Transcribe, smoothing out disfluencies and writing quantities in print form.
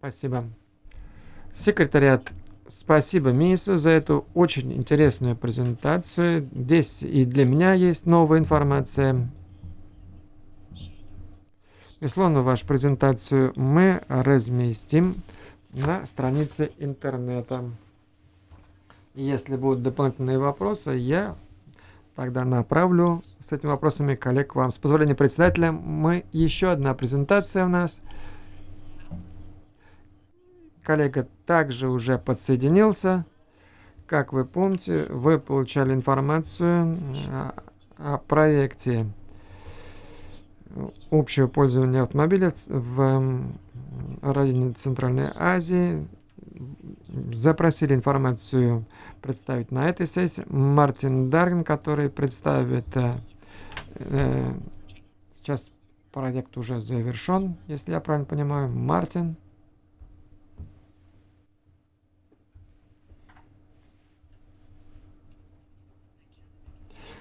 Спасибо. Секретариат, спасибо Мису за эту очень интересную презентацию. Здесь и для меня есть новая информация. Безусловно, вашу презентацию мы разместим на странице интернета. Если будут дополнительные вопросы, я тогда направлю с этими вопросами коллег к вам. С позволения председателя, еще одна презентация у нас. Коллега также уже подсоединился. Как вы помните, вы получали информацию о проекте общего пользования автомобиля в районе Центральной Азии. Запросили информацию представить на этой сессии. Мартин Даргин, который представит сейчас проект уже завершен, если я правильно понимаю. Мартин.